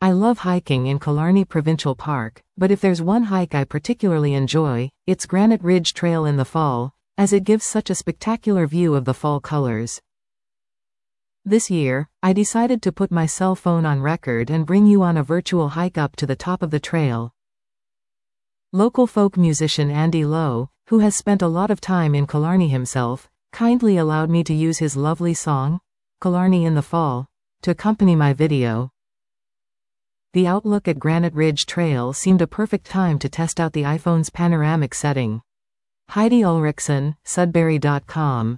I love hiking in Killarney Provincial Park, but if there's one hike I particularly enjoy, it's Granite Ridge Trail in the fall, as it gives such a spectacular view of the fall colors. This year, I decided to put my cell phone on record and bring you on a virtual hike up to the top of the trail. Local folk musician Andy Lowe, who has spent a lot of time in Killarney himself, kindly allowed me to use his lovely song, Killarney in the Fall, to accompany my video. The outlook at Granite Ridge Trail seemed a perfect time to test out the iPhone's panoramic setting. Heidi Ulrichsen, Sudbury.com.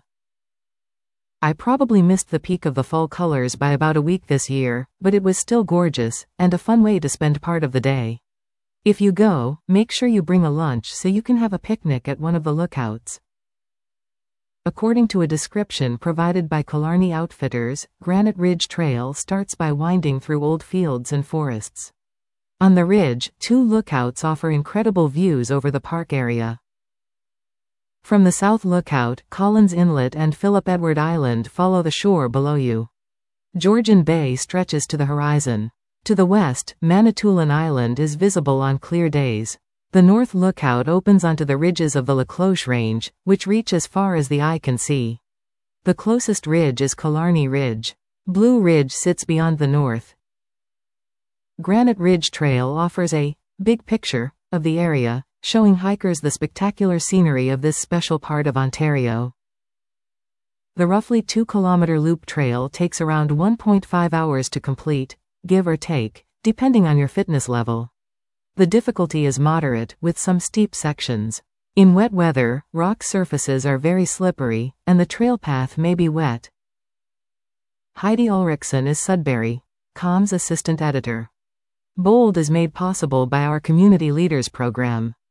I probably missed the peak of the fall colors by about a week this year, but it was still gorgeous, and a fun way to spend part of the day. If you go, make sure you bring a lunch so you can have a picnic at one of the lookouts. According to a description provided by Killarney Outfitters, Granite Ridge Trail starts by winding through old fields and forests. On the ridge, 2 lookouts offer incredible views over the park area. From the south lookout, Collins Inlet and Philip Edward Island follow the shore below you. Georgian Bay stretches to the horizon. To the west, Manitoulin Island is visible on clear days. The north lookout opens onto the ridges of the La Cloche Range, which reach as far as the eye can see. The closest ridge is Killarney Ridge. Blue Ridge sits beyond the north. Granite Ridge Trail offers a big picture of the area, showing hikers the spectacular scenery of this special part of Ontario. The roughly 2-kilometer loop trail takes around 1.5 hours to complete, give or take, depending on your fitness level. The difficulty is moderate, with some steep sections. In wet weather, rock surfaces are very slippery, and the trail path may be wet. Heidi Ulrichsen is Sudbury.com's assistant editor. Bold is made possible by our Community Leaders program.